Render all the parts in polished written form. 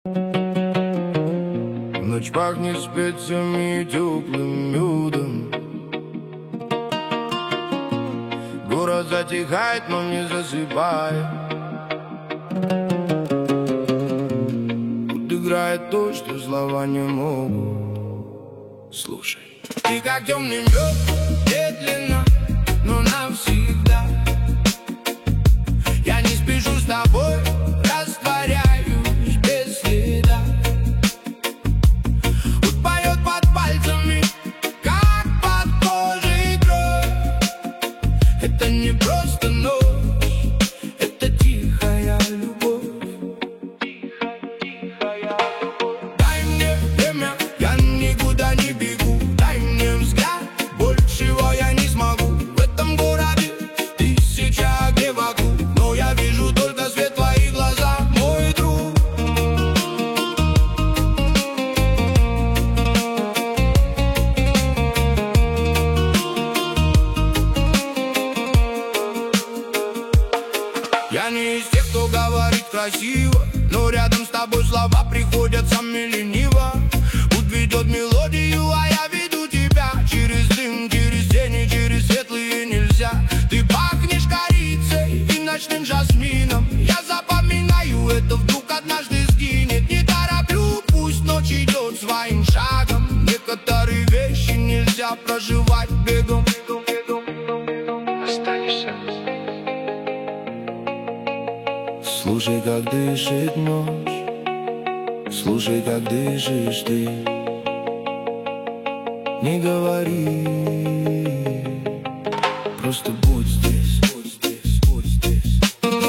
Ночь пахнет специями и теплым медом. Город затихает, но не засыпает. Тут играет то, что слова не могут. Слушай. Ты как темный мед, медленно, но навсегда. Я не спешу с тобой, растворяюсь без следа. Вот поет под пальцами, как под кожей кровь. Это не просто ночь, это тихая любовь. Дай мне время, я никуда не бегу. Дай мне взгляд, большего я не смогу. В этом городе тысяча огней вокруг, но я вижу только свет в твоих глазах, мой друг. Я не из тех, кто говорит красиво, но рядом с тобой слова приходят сами лениво. Путь ведет мелодию, а я веду тебя через дым, через тени, через светлые нельзя. Ты пахнешь корицей и ночным жасмином. Я запоминаю это, вдруг однажды сгинет. Не тороплю, пусть ночь идет своим шагом. Некоторые вещи нельзя проживать бегом. Останешься. Слушай, как дышит ночь, слушай, как дышишь ты. Не говори, просто будь здесь, будь здесь, будь здесь.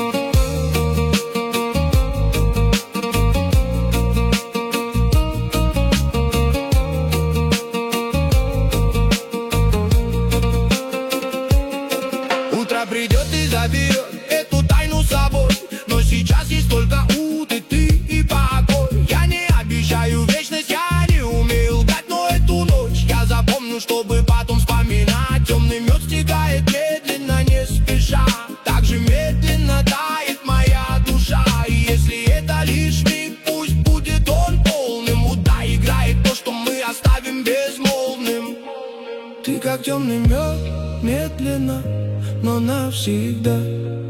Утро придет и заберет эту тайну с собой, но сейчас есть только уты, ты и покой. Я не обещаю вечность, я не умею лгать, но эту ночь я запомню, чтобы потом вспоминать. Темный мед стекает медленно, не спеша, так же медленно тает моя душа. И если это лишь миг, пусть будет он полным. Уда играет то, что мы оставим безмолвным. Ты как темный мед, медленно, но навсегда.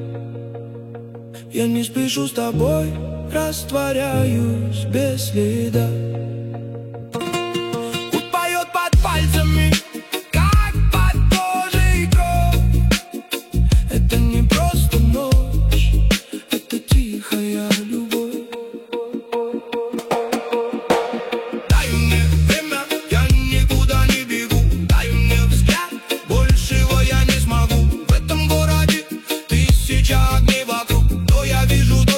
Я не спешу с тобой, растворяюсь без следа. Путь поет под пальцами, как под кожей кровь. Это не просто ночь, это тихая любовь. Дай мне время, я никуда не бегу. Дай мне взгляд, большего я не смогу. В этом городе тысяча огней вокруг, но я вижу только